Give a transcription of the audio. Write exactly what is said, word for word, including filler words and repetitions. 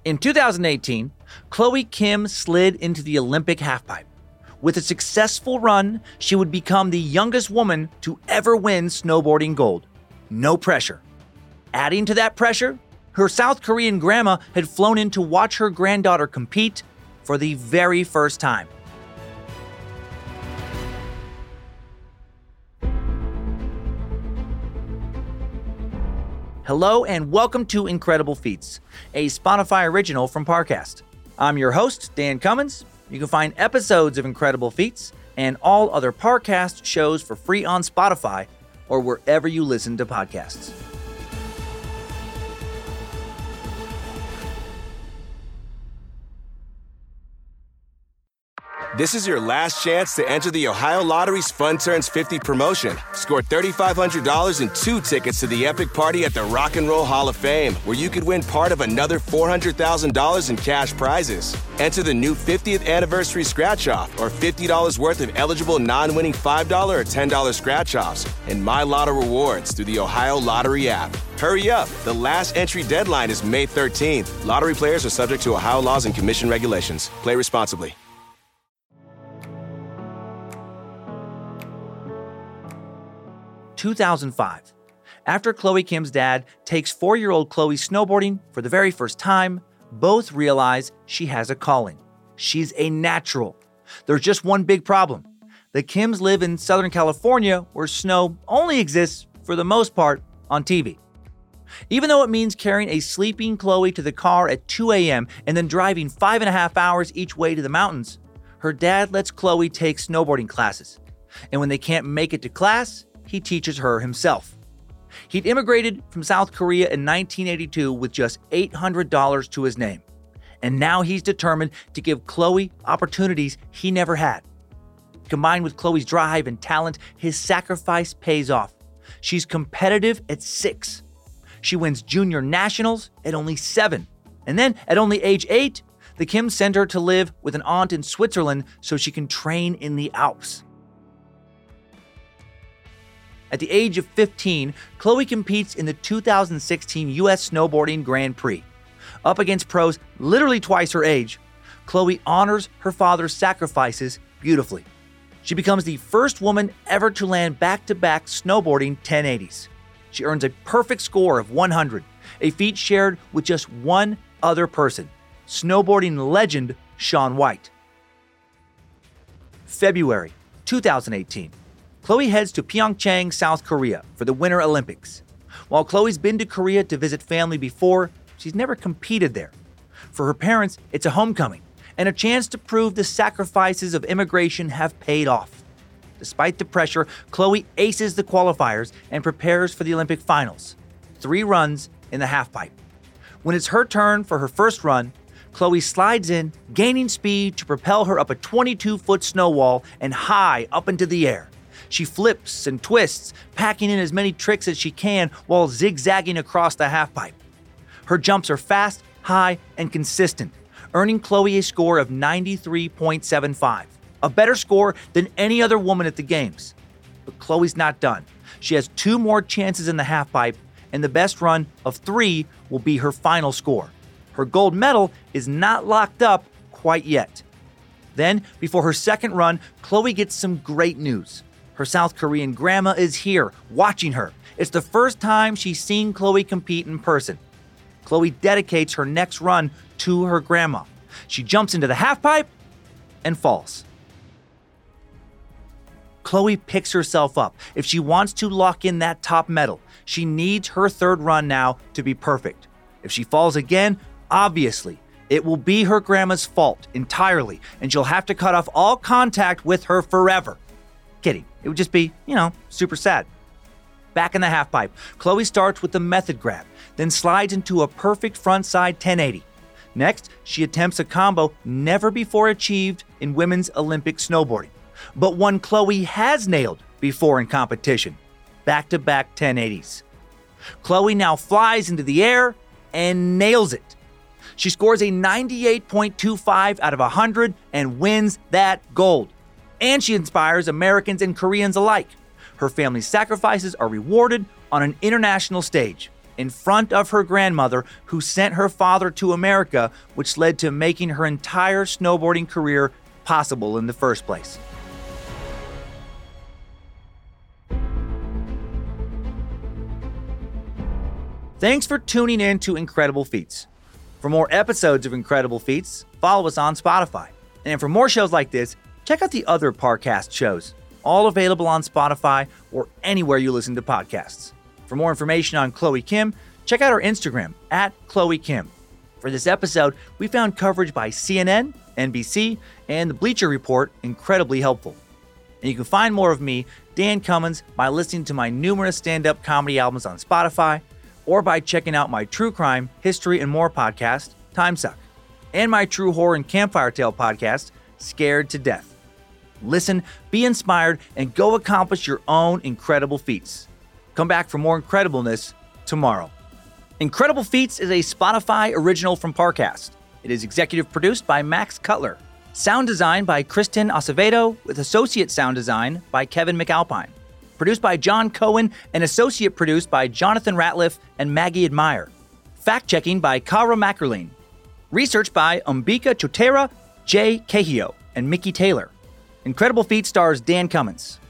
In two thousand eighteen, Chloe Kim slid into the Olympic halfpipe. With a successful run, she would become the youngest woman to ever win snowboarding gold. No pressure. Adding to that pressure, her South Korean grandma had flown in to watch her granddaughter compete for the very first time. Hello and welcome to Incredible Feats, a Spotify original from Parcast. I'm your host, Dan Cummins. You can find episodes of Incredible Feats and all other Parcast shows for free on Spotify or wherever you listen to podcasts. This is your last chance to enter the Ohio Lottery's Fun Turns fifty promotion. Score three thousand five hundred dollars and two tickets to the epic party at the Rock and Roll Hall of Fame, where you could win part of another four hundred thousand dollars in cash prizes. Enter the new fiftieth anniversary scratch-off or fifty dollars worth of eligible non-winning five dollars or ten dollars scratch-offs and My Lotto rewards through the Ohio Lottery app. Hurry up. The last entry deadline is May thirteenth. Lottery players are subject to Ohio laws and commission regulations. Play responsibly. two thousand five. After Chloe Kim's dad takes four-year-old Chloe snowboarding for the very first time, both realize she has a calling. She's a natural. There's just one big problem. The Kims live in Southern California, where snow only exists, for the most part, on T V. Even though it means carrying a sleeping Chloe to the car at two a.m. and then driving five and a half hours each way to the mountains, her dad lets Chloe take snowboarding classes. And when they can't make it to class, he teaches her himself. He'd immigrated from South Korea in nineteen eighty-two with just eight hundred dollars to his name. And now he's determined to give Chloe opportunities he never had. Combined with Chloe's drive and talent, his sacrifice pays off. She's competitive at six. She wins junior nationals at only seven. And then at only age eight, the Kims send her to live with an aunt in Switzerland so she can train in the Alps. At the age of fifteen, Chloe competes in the two thousand sixteen U S Snowboarding Grand Prix. Up against pros literally twice her age, Chloe honors her father's sacrifices beautifully. She becomes the first woman ever to land back-to-back snowboarding ten eighties. She earns a perfect score of one hundred, a feat shared with just one other person, snowboarding legend Shaun White. February two thousand eighteen. Chloe heads to Pyeongchang, South Korea for the Winter Olympics. While Chloe's been to Korea to visit family before, she's never competed there. For her parents, it's a homecoming and a chance to prove the sacrifices of immigration have paid off. Despite the pressure, Chloe aces the qualifiers and prepares for the Olympic finals. Three runs in the halfpipe. When it's her turn for her first run, Chloe slides in, gaining speed to propel her up a twenty-two-foot snow wall and high up into the air. She flips and twists, packing in as many tricks as she can while zigzagging across the halfpipe. Her jumps are fast, high, and consistent, earning Chloe a score of ninety-three point seven five, a better score than any other woman at the Games. But Chloe's not done. She has two more chances in the halfpipe, and the best run of three will be her final score. Her gold medal is not locked up quite yet. Then, before her second run, Chloe gets some great news. Her South Korean grandma is here, watching her. It's the first time she's seen Chloe compete in person. Chloe dedicates her next run to her grandma. She jumps into the halfpipe and falls. Chloe picks herself up. If she wants to lock in that top medal, she needs her third run now to be perfect. If she falls again, obviously, it will be her grandma's fault entirely, and she'll have to cut off all contact with her forever. Kidding. It would just be, you know, super sad. Back in the halfpipe, Chloe starts with the method grab, then slides into a perfect frontside ten eighty. Next, she attempts a combo never before achieved in women's Olympic snowboarding, but one Chloe has nailed before in competition, back-to-back ten eighties. Chloe now flies into the air and nails it. She scores a ninety-eight point two five out of one hundred and wins that gold. And she inspires Americans and Koreans alike. Her family's sacrifices are rewarded on an international stage. in front of her grandmother, who sent her father to America, which led to making her entire snowboarding career possible in the first place. Thanks for tuning in to Incredible Feats. For more episodes of Incredible Feats, follow us on Spotify. And for more shows like this, check out the other Parcast shows, all available on Spotify or anywhere you listen to podcasts. For more information on Chloe Kim, check out our Instagram, at Chloe Kim. For this episode, we found coverage by C N N, N B C, and the Bleacher Report incredibly helpful. And you can find more of me, Dan Cummins, by listening to my numerous stand-up comedy albums on Spotify, or by checking out my true crime, history, and more podcast, Timesuck, and my true horror and campfire tale podcast, Scared to Death. Listen, be inspired, and go accomplish your own incredible feats. Come back for more incredibleness tomorrow. Incredible Feats is a Spotify original from Parcast. It is executive produced by Max Cutler. Sound design by Kristen Acevedo, with associate sound design by Kevin McAlpine. Produced by John Cohen and associate produced by Jonathan Ratliff and Maggie Admire. Fact-checking by Kara Mackerline. Research by Umbika Chotera, Jay Cahio, and Mickey Taylor. Incredible Feats stars Dan Cummins.